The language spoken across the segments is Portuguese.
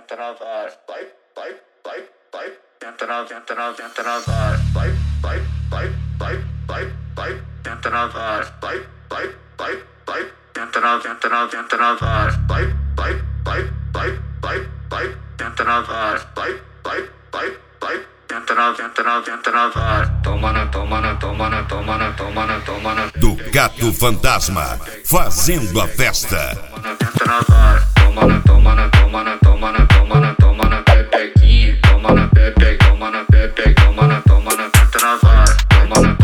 na vara, vai, tenta na vara, vai, tenta na vara, vai, tenta na vara, vai, tenta na vara, vai, tenta na vara. Toma na. Do Gato Fantasma, fazendo a festa. Tenta na vara, toma na pepequinha, toma na pepe, toma na tenta na vara, toma na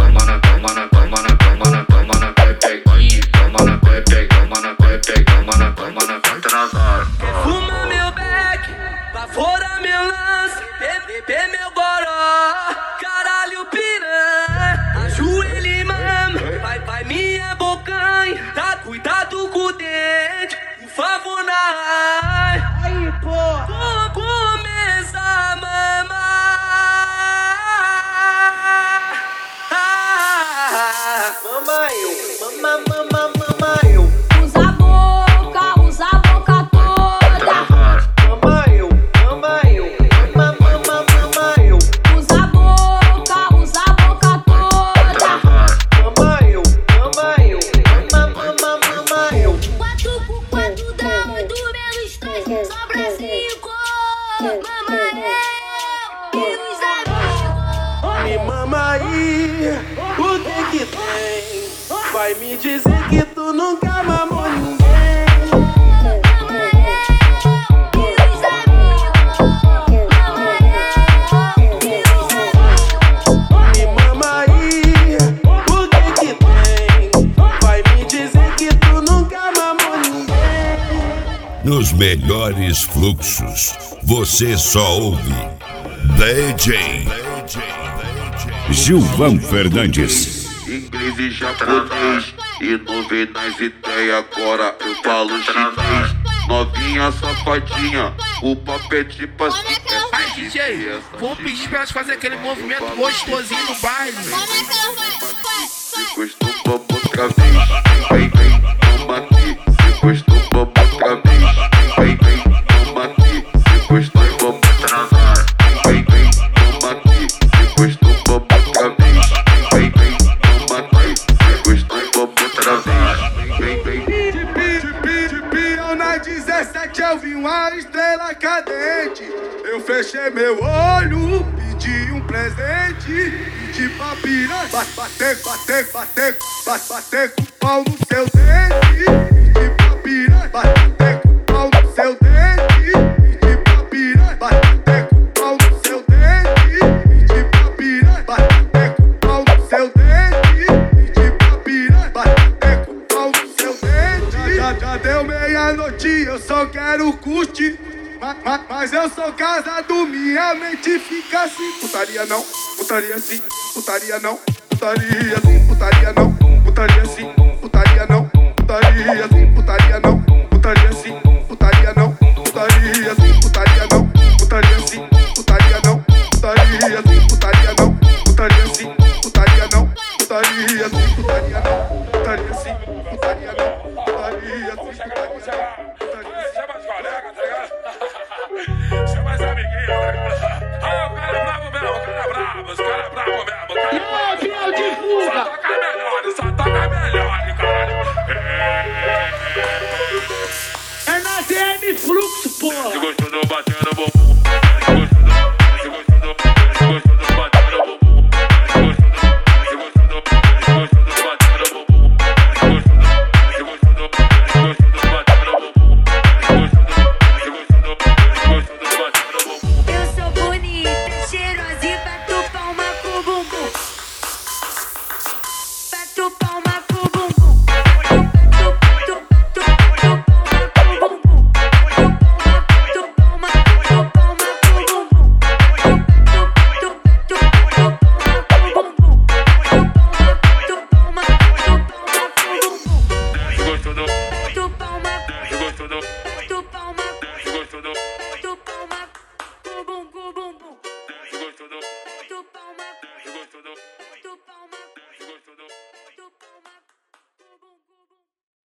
pepequinha, toma na pepe, toma na tenta na vara. Fuma meu beck, bafora meu lance, bebê meu goró, caralho piranha, ajoelhe mama, vai minha bocanha, tá cuidado com o dente, por favor na ai. Aí porra, começa a mamar, mama eu. Usa a boca toda. Mama eu. Usa a boca toda. Mama eu. 4x4 dá 8 menos 3, sobra 5. Mama eu e os amigos. Me mama aí, o que tem? Vai me dizer que tu nunca mamou ninguém. Mama eu e os amigos. Mama eu e os amigos. Me mama aí, o que tem? Vai me dizer que tu nunca mamou ninguém. Nos melhores fluxos, você só ouve DJ Gilvan Fernandes. Inglês e japonês e novenas ideias, agora eu falo chinês. Novinha safadinha, o papo é tipo assim. Ai, DJ, vou pedir pra elas fazer aquele movimento gostosinho no baile. Se gostou, vamos outra vez. Vem, toma aqui. Se gostou, vamos outra vez. Vem, toma aqui. Se gostou, vamos outra vez. Vem, toma aqui. Se gostou, vamos outra vez. Vem, toma aqui. Se gostou, vamos outra vez. Vem. De pião na 17 eu vi uma estrela cadente. Eu fechei meu olho, pedi um presente. Pedi pra piranha bater com o pau no seu dente. Pedi pra piranha bater com o pau no seu dente. Pedi pra piranha bater com o pau no seu dente. Pedi pra piranha bater com o pau no seu dente. Pedi pra piranha bater com o pau no seu dente. Já deu meia-noite, eu só quero curtir. Mas eu sou casado, minha mente fica assim. Putaria não, putaria sim, putaria não, putaria sim, putaria não, putaria sim, putaria não, putaria sim, putaria não, putaria sim, putaria não, putaria sim, putaria não, putaria sim, putaria não, putaria sim, putaria não, putaria sim, putaria não, putaria sim, putaria não, putaria sim, putaria não, putaria sim, Chama as colegas, tá ligado? Chama as amiguinhas, tá ligado? Ah, o cara é brabo mesmo, os caras é brabo mesmo. Só toca melhor, caralho. é na CM Fluxo, porra.